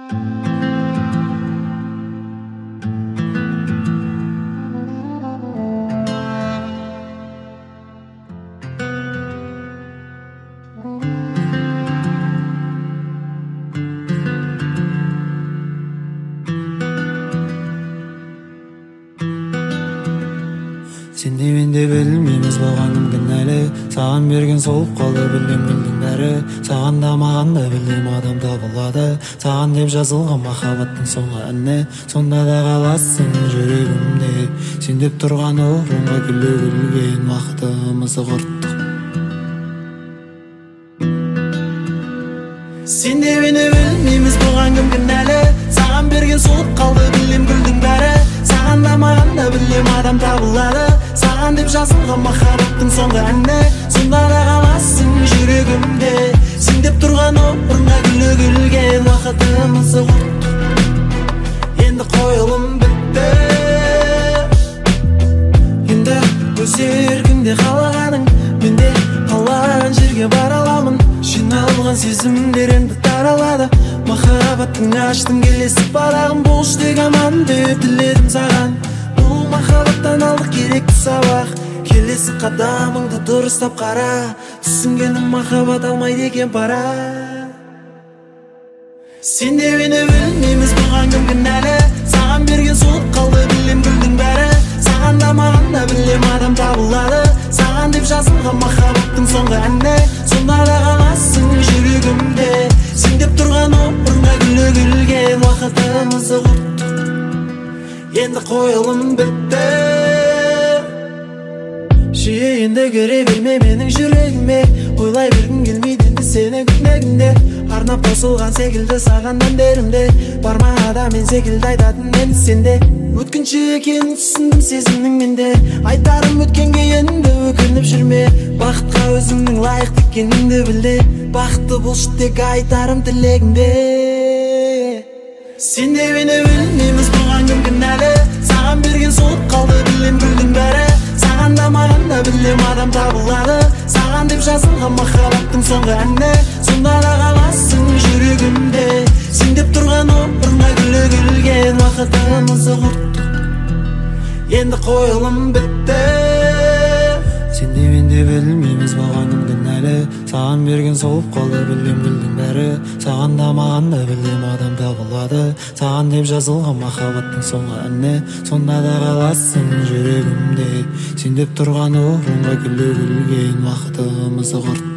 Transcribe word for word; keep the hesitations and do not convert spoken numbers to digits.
Сенде менде білмейміз болғаным кінәлі, саған берген солып қалды білем білдің бәрі. Саған да маған да білем адам табылады, саған деп жазылған махаббаттың соңғы әні. Сонда да қаласың жүрегімде, сен деп тұрған орынға күлі күлген уақытымызды құрттық. Сенде мені білмейміз болған кім кінәлі, саған берген солып қалды білем білдің бәрі. Саған да маған да білем адам табылады, саған деп жазылған махаббаттың соңғы әні. Сонда да қаласың жүрегімде, сен деп тұрған орынға күлі күлген уақытымызды құрттық. Енді қойылым бітті, енді өз еркіңде қалағаның, мен де қалаған жерге бара аламын. Жиналған сезімдер енді таралады, махаббаттың аштың келесі парағын. Болшы тек аман деп тіледім саған, бұл махаббаттан алдық керекті сабақ. Келесі қадамыңды дұрыстап қара, түсінгенім махаббат алмайды екен пара. Сен де мені білмейміз болған кім кінәлі, саған берген солып қалды білем білдің бәрі. Саған да маған да білем адам табылады, саған деп жазылған махаббаттың соңғы әні. Сонда да қаласың жүрегімде, сен деп тұрған орынға күлі күлген уақытымызды құрттық. Енді қойылым бітті, жиі енді көре берме менің жүрегіме. Ойлай бергім келмейді енді сені күнде күнде, арнап қосылған секілді саған әндерімде. Бар ма адам мен секілді айтатын енді сенде, өткінші екенін түсіндім сезімнің менде. Айтарым өткенге енді өкініп жүрме, бақытқа өзіңнің лайықты екеніңді білде. Бақытты болшы тек айтарым тілегімде. Сен де мені білмейміз болған кім кінәлі, саған берген солып қалды білем білдің бәрі. Саған да маған да білем адам табылады, саған деп жазылған махаббаттың соңғы әні. Сонда да қаласың жүрегімде, сен деп тұрған орынға күлі күлген уақытымызды құрттық. Енді қойылым бітті, сен де мен де білмейміз болғаным кінәлі, саған берген солып қалды білем білдің бәрі. Саған да маған да білем адам табылады, саған деп жазылған махаббаттың соңғы әні. Сонда да қаласың жүрегімде, сен деп тұрған орынға күлі күлген уақытымызды құрттық.